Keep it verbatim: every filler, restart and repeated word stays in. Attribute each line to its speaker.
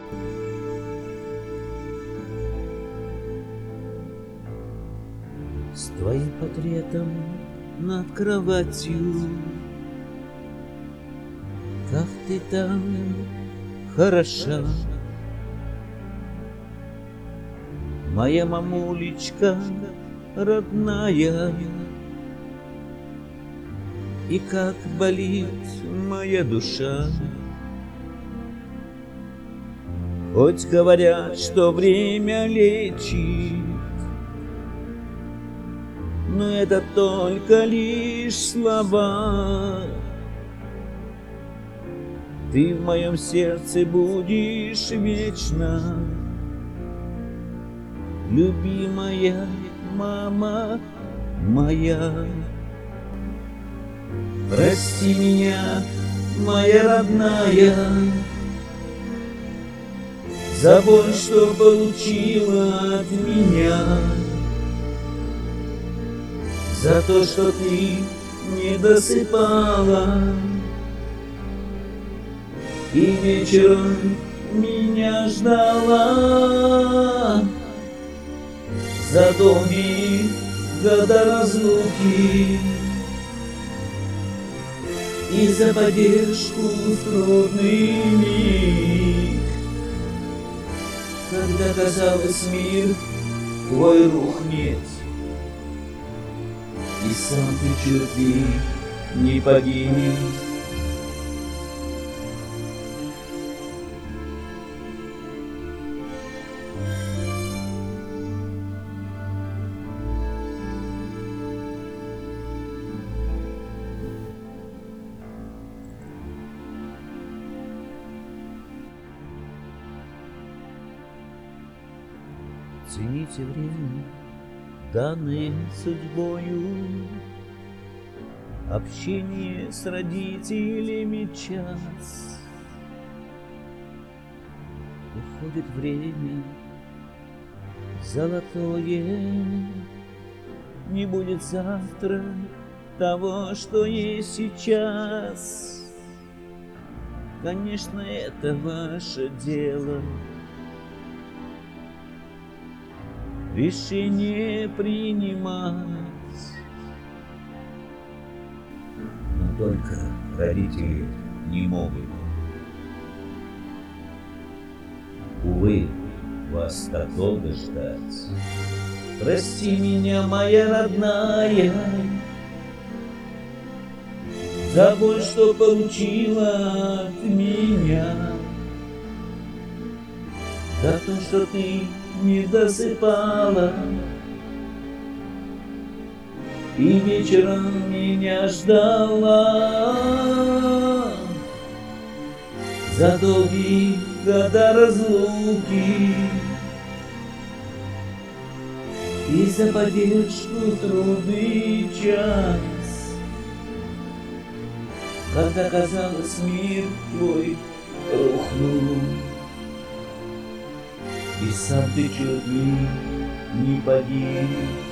Speaker 1: С твоим портретом над кроватью, как ты там хороша, моя мамулечка родная, и как болит моя душа. Хоть говорят, что время лечит, но это только лишь слова. Ты в моем сердце будешь вечно, любимая мама моя. Прости меня, моя родная, за боль, что получила от меня, за то, что ты не досыпала и вечером меня ждала, за долгие года разлуки и за поддержку в трудный миг, когда казалось, мир твой рухнет, и сам ты чуть ли не погиб. Цените время, данное судьбою, общение с родителями час. Уходит время золотое, не будет завтра того, что есть сейчас. Конечно, это ваше дело решение принимать, но только родители не могут. Увы, вас так долго ждать. Прости меня, моя родная, за боль, что получила от меня, за то, что ты не досыпала и вечером меня ждала, за долгие года разлуки и за поддержку в трудный час, когда казалось, мир твой рухнул, и сам ты чуть ли не погиб.